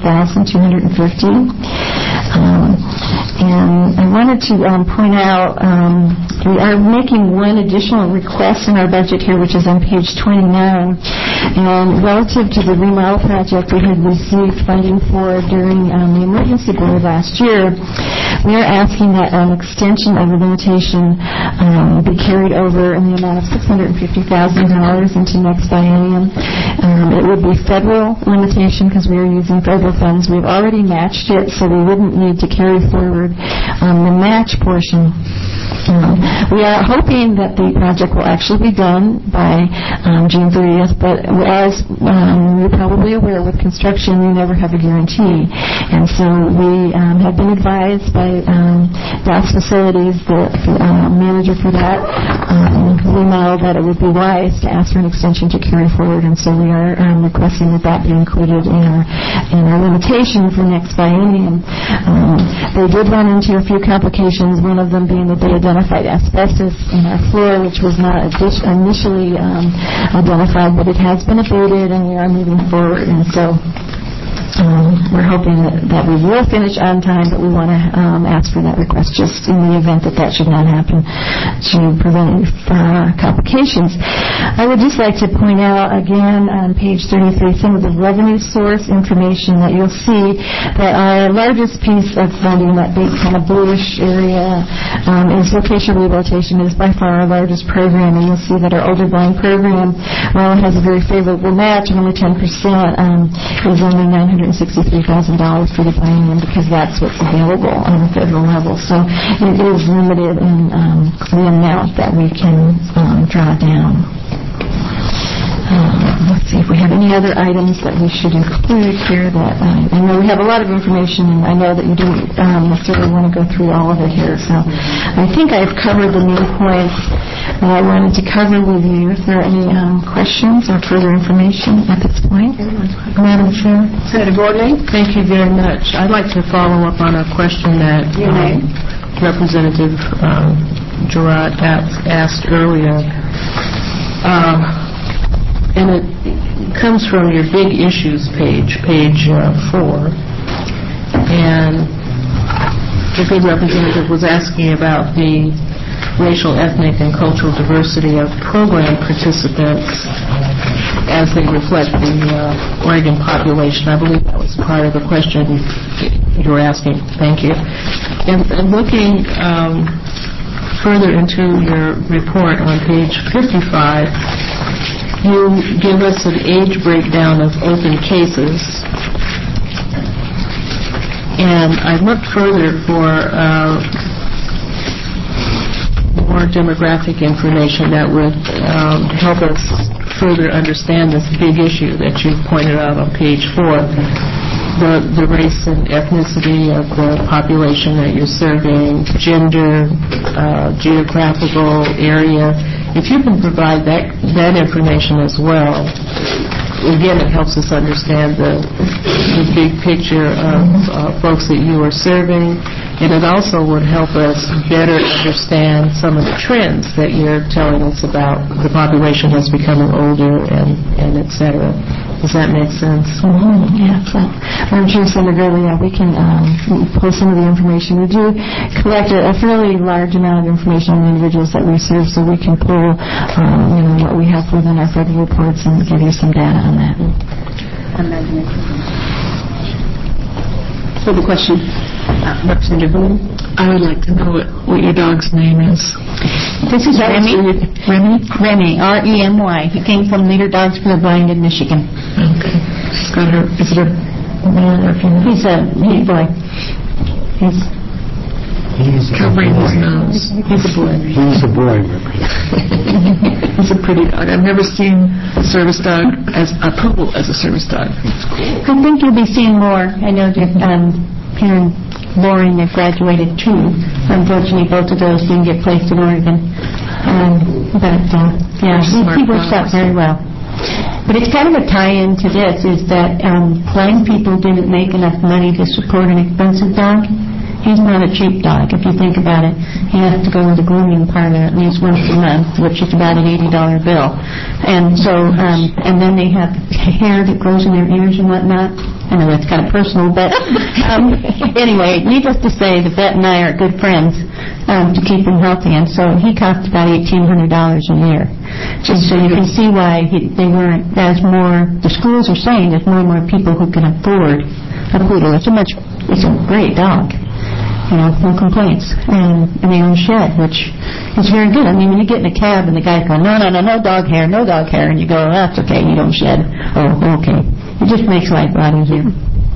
And I wanted to point out We are making one additional request in our budget here, which is on page 29. And relative to the remodel project we had received funding for during the emergency board last year, we are asking that an extension of the limitation be carried over in the amount of $650,000 into next biennium. It would be federal limitation because we are using federal funds. We've already matched it, so we wouldn't need to carry forward the match portion. We are hoping that the project will actually be done by June 30th, but as you're probably aware, with construction, you never have a guarantee. And so we have been advised by DOS Facilities, the manager for that remodel, that it would be wise to ask for an extension to carry forward, and so we are requesting that be included in our limitation for next biennium. They did run into a few complications, one of them being that they identified asbestos in our floor, which was not initially identified, but it has been abated, and we are moving forward. And so we're hoping that we will finish on time, but we want to ask for that request just in the event that should not happen, to prevent any complications. I would just like to point out again on page 33 some of the revenue source information that you'll see that our largest piece of funding, that big kind of bluish area, is vocational rehabilitation. It is by far our largest program, and you'll see that our older blind program, while it has a very favorable match of only 10%, is only $963,000 for the biennium because that's what's available on the federal level. So it is limited in the amount that we can draw down. Let's see if we have any other items that we should include here. That I know we have a lot of information, and I know that you didn't necessarily want to go through all of it here. So I think I've covered the main points that I wanted to cover with you. If there are any questions or further information at this point, Madam Chair. Senator Gordon. Thank you very much. I'd like to follow up on a question that Representative Gerard asked earlier. And it comes from your big issues page 4. And the good representative was asking about the racial, ethnic, and cultural diversity of program participants as they reflect the Oregon population. I believe that was part of the question you were asking. Thank you. And looking further into your report on page 55, you give us an age breakdown of open cases, and I looked further for more demographic information that would help us further understand this big issue that you pointed out on page 4, the race and ethnicity of the population that you're surveying, gender, geographical area. If you can provide that information as well, again, it helps us understand the big picture of folks that you are serving, and it also would help us better understand some of the trends that you're telling us about the population that's becoming older and et cetera. Does that make sense? Mm-hmm. Yeah. So, I'm sure Senator Gurley, we can pull some of the information. We do collect a fairly large amount of information on the individuals that we serve, so we can pull what we have within our federal reports and give you some data on that. So the question, Representative Boone? I would like to know what your dog's name is. This is Remy. Remy, R-E-M-Y. He came from Leader Dogs for the Blind in Michigan. Okay. She's got her, is it a man or a female? He's a boy. He's covering his nose. He's a boy. He's a boy. He's a pretty dog. I've never seen a service dog a poodle as a service dog. I think you'll be seeing more. I know that here in Loring, they've graduated 2. Unfortunately, both of those didn't get placed in Oregon. He works out very well. But it's kind of a tie-in to this, is that blind people didn't make enough money to support an expensive dog. He's not a cheap dog, if you think about it. He has to go to the grooming parlor at least once a month, which is about an $80 bill. And so, and then they have hair that grows in their ears and whatnot. I know that's kind of personal, but anyway, needless to say, the vet and I are good friends. to keep them healthy. And so he cost about $1,800 a year. Just so you can see why they weren't, the schools are saying there's more and more people who can afford a poodle. It's a great dog. No complaints. And they own shed, which is very good. I mean, when you get in a cab and the guy's going, no dog hair, and you go, oh, that's okay, you don't shed. Oh, okay. It just makes life a lot easier.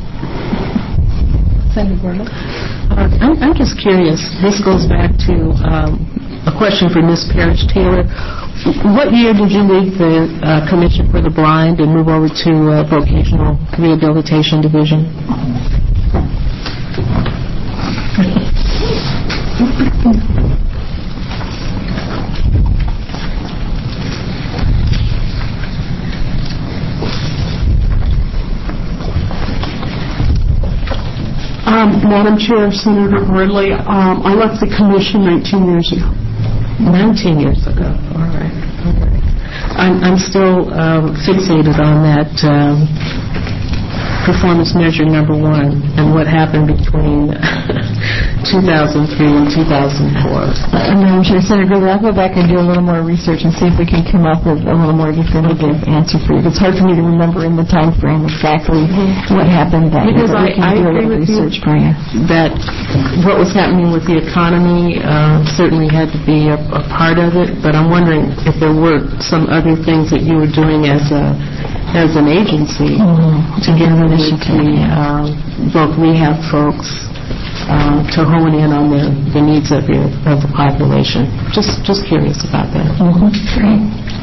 I'm just curious. This goes back to a question for Ms. Parrish-Taylor. What year did you leave the Commission for the Blind and move over to Vocational Rehabilitation Division? Madam Chair, Senator Ridley, I left the Commission 19 years ago. 19 years ago. All right. I'm still fixated on that performance measure number 1 and what happened between 2003 and 2004. I'm sure Senator Ridley, I'll go back and do a little more research and see if we can come up with a little more definitive answer for you. It's hard for me to remember in the time frame exactly what happened that year. Because I agree with you that what was happening with the economy certainly had to be a part of it, but I'm wondering if there were some other things that you were doing as an agency to get with both rehab folks to hone in on the needs of the population. Just curious about that. Great.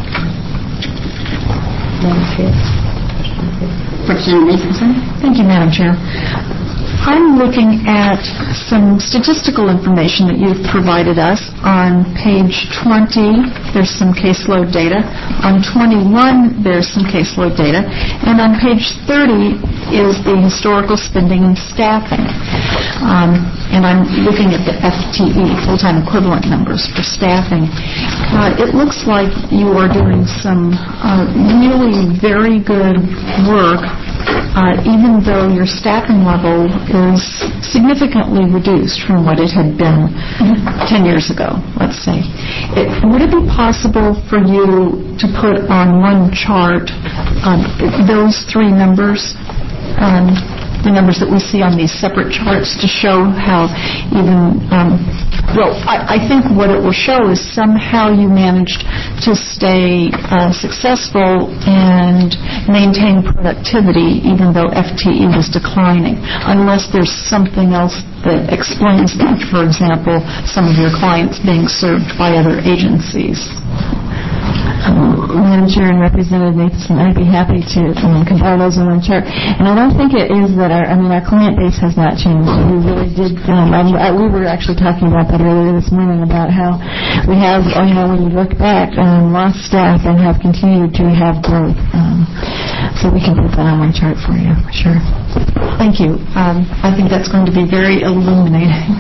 Madam Chair. Representative Nathanson. Thank you, Madam Chair. I'm looking at some statistical information that you've provided us. On page 20, there's some caseload data. On 21, there's some caseload data. And on page 30 is the historical spending and staffing. And I'm looking at the FTE, full-time equivalent numbers for staffing. It looks like you are doing some really very good work, even though your staffing level is significantly reduced from what it had been 10 years ago, let's say. Would it be possible for you to put on one chart those three numbers, the numbers that we see on these separate charts, to show how even, I think what it will show is somehow you managed to stay successful and maintain productivity even though FTE was declining, unless there's something else that explains that. For example, some of your clients being served by other agencies. Madam Chair and Representative Nathanson, I'd be happy to compile those in one chart. And I don't think it is that our client base has not changed. We really did, we were actually talking about that earlier this morning about how we have, when you look back, lost staff and have continued to have growth. So we can put that on one chart for you, for sure. Thank you. I think that's going to be very illuminating.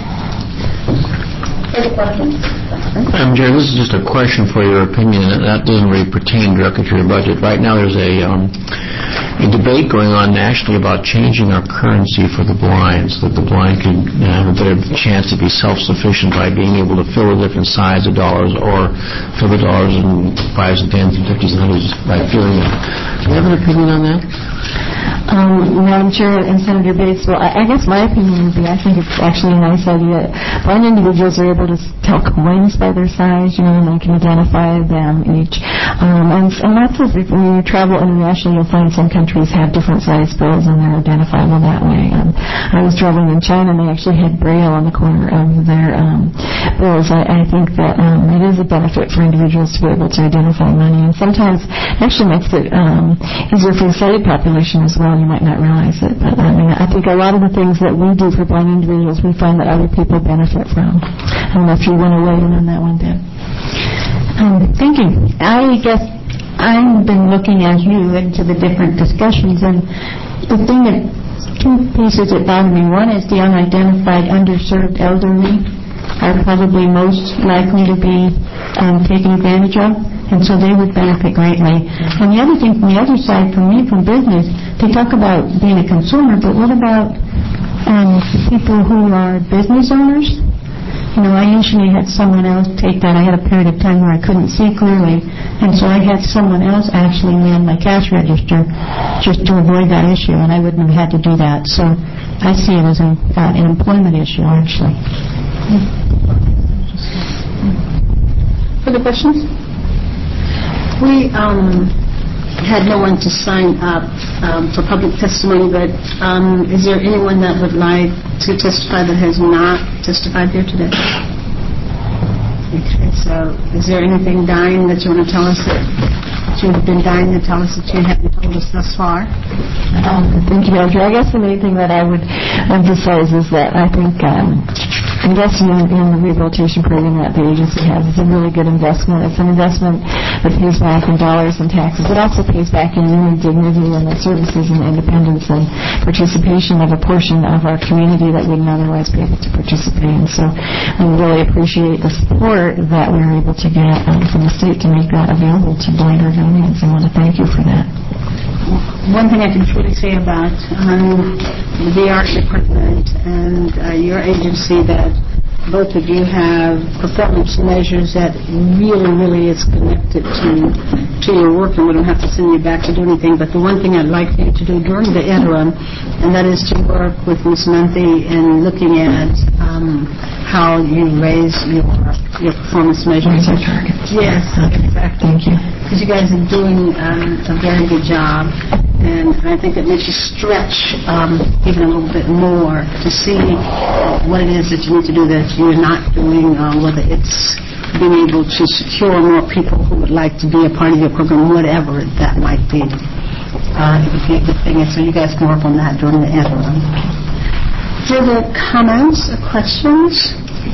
Madam Chair, this is just a question for your opinion, and that doesn't really pertain directly to your budget. Right now there's a debate going on nationally about changing our currency for the blind, so that the blind can have a better chance to be self-sufficient by being able to fill a different size of dollars or fill the dollars in 5s and 10s and 50s and 100s by filling them. Do you have an opinion on that? Madam Chair and Senator Bates, well, I guess my opinion would be I think it's actually a nice idea. Blind individuals are able to tell coins by their size, and they can identify them each. And that's when you travel internationally, you'll find some countries have different size bills and they're identifiable that way. I was traveling in China and they actually had Braille on the corner of their bills. I think that it is a benefit for individuals to be able to identify money, and sometimes it actually makes it easier for the sighted population as well. You might not realize it, but I think a lot of the things that we do for blind individuals we find that other people benefit from. I don't know if you want to weigh in on that one, Deb. Thank you. I guess I've been looking at you into the different discussions, and the thing that two pieces that bother me. One is the unidentified, underserved elderly are probably most likely to be taken advantage of, and so they would benefit greatly. And the other thing from the other side, from me, from business, they talk about being a consumer, but what about people who are business owners? I usually had someone else take that. I had a period of time where I couldn't see clearly, and so I had someone else actually man my cash register just to avoid that issue, and I wouldn't have had to do that. So I see it as an employment issue, actually. Further questions? We had no one to sign up for public testimony, but is there anyone that would like to testify that has not testified here today? Okay, so is there anything dying that you want to tell us that you've been dying to tell us that you haven't told us thus far? Thank you, Audrey. I guess the main thing that I would emphasize is that I think investing in the rehabilitation program that the agency has is a really good investment. It's an investment that pays back in dollars and taxes. It also pays back in human dignity and the services and independence and participation of a portion of our community that wouldn't otherwise be able to participate in. So we really appreciate the support that we were able to get from the state to make that available to blind Oregonians. I want to thank you for that. One thing I can truly say about the art department and your agency, that both of you have performance measures that really is connected to your work, and we don't have to send you back to do anything. But the one thing I'd like for you to do during the interim, and that is to work with Ms. Menthe in looking at how you raise your performance measures. Yes, exactly. Thank you. Because you guys are doing a very good job, and I think it makes you stretch even a little bit more to see what it is that you need to do that you're not doing, whether it's being able to secure more people who would like to be a part of your program, whatever that might be. It would be a good thing, and so you guys can work on that during the interim. Further comments or questions?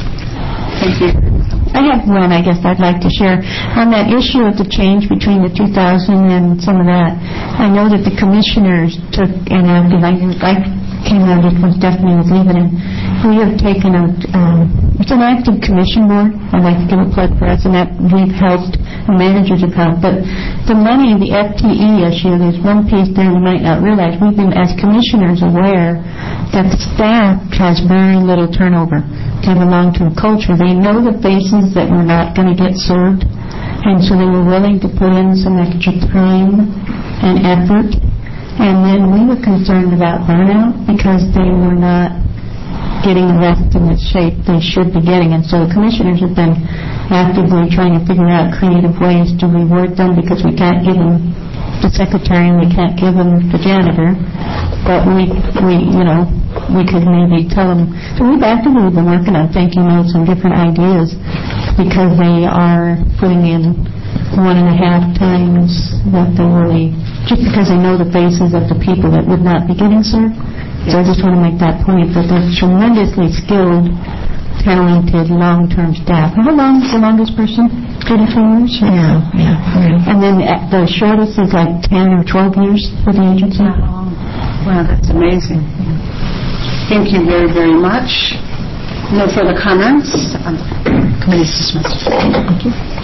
Thank you. I have one, I guess, I'd like to share. On that issue of the change between the 2000 and some of that, I know that the commissioners took, and I came out of when Stephanie was leaving, and we have taken out, it's an active commission board. I'd like to give a plug for us, and that we've helped the managers account. But the money, the FTE issue, there's one piece there you might not realize. We've been, as commissioners, aware that the staff has very little turnover to have a long-term culture. They know the faces that were not going to get served, and so they were willing to put in some extra time and effort. And then we were concerned about burnout because they were not getting the rest in the shape they should be getting. And so the commissioners have been actively trying to figure out creative ways to reward them, because we can't give them the secretary and we can't give them the janitor. But we could maybe tell them. So we've actively been working on thinking of some different ideas, because they are putting in 1.5 times what they really, just because they know the faces of the people that would not be getting served. So I just want to make that point, that they're tremendously skilled, talented, long-term staff. How long is the longest person? 32 years? Yeah. And then the shortest is like 10 or 12 years for the agency? Wow, that's amazing. Thank you very much. No further comments. Committee is dismissed. Thank you.